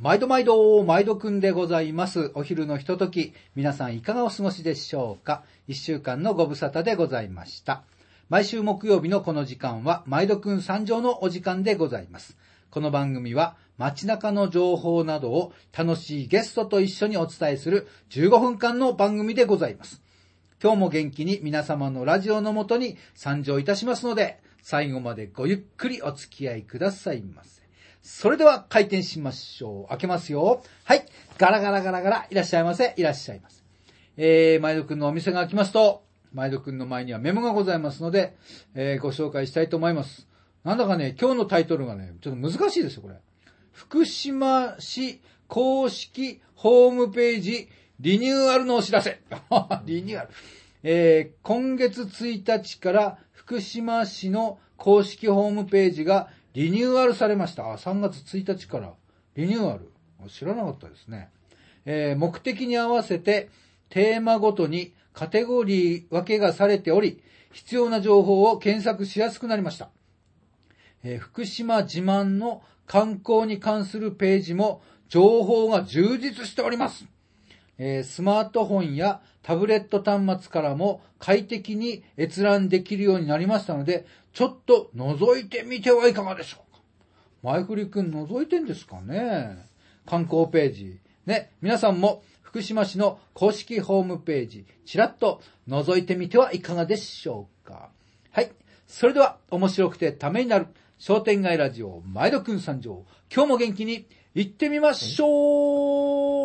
毎度くんでございます。お昼のひととき、皆さんいかがお過ごしでしょうか。一週間のご無沙汰でございました。毎週木曜日のこの時間は、毎度くん参上のお時間でございます。この番組は、街中の情報などを楽しいゲストと一緒にお伝えする15分間の番組でございます。今日も元気に皆様のラジオのもとに参上いたしますので、最後までごゆっくりお付き合いくださいませ。それでは開店しましょう。開けますよ。はい。ガラガラガラガラ。いらっしゃいませ。いらっしゃいませ。前戸くんのお店が開きますと、前戸くんの前にはメモがございますので、ご紹介したいと思います。なんだかね、今日のタイトルがね、ちょっと難しいですよ、これ。福島市公式ホームページリニューアルのお知らせ。リニューアル。今月1日から福島市の公式ホームページがリニューアルされました。3月1日からリニューアル。知らなかったですね。目的に合わせてテーマごとにカテゴリー分けがされており、必要な情報を検索しやすくなりました。福島自慢の観光に関するページも情報が充実しております。スマートフォンやタブレット端末からも快適に閲覧できるようになりましたので、ちょっと覗いてみてはいかがでしょうか。前振りくん覗いてんですかね。観光ページ。ね、皆さんも福島市の公式ホームページ、ちらっと覗いてみてはいかがでしょうか。はい。それでは面白くてためになる商店街ラジオ前戸くん参上。今日も元気に行ってみましょう。